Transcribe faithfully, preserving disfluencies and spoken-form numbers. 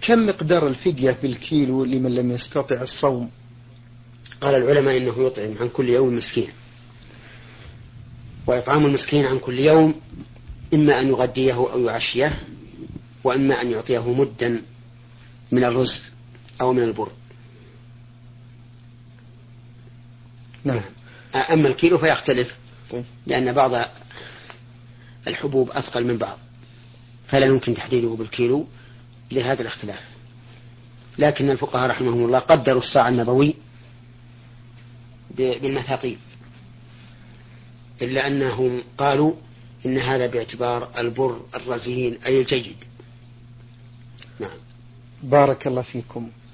كم مقدار الفدية بالكيلو لمن لم يستطع الصوم؟ قال العلماء إنه يطعم عن كل يوم مسكين، وإطعام المسكين عن كل يوم إما أن يغديه أو يعشيه، وإما أن يعطيه مدا من الرز أو من البر. نعم. أما الكيلو فيختلف، لأن بعض الحبوب أثقل من بعض، فلا يمكن تحديده بالكيلو لهذا الاختلاف. لكن الفقهاء رحمهم الله قدروا الصاع النبوي بالمثاقيل، إلا أنهم قالوا إن هذا باعتبار البر الرزين أي الجيد. نعم. بارك الله فيكم.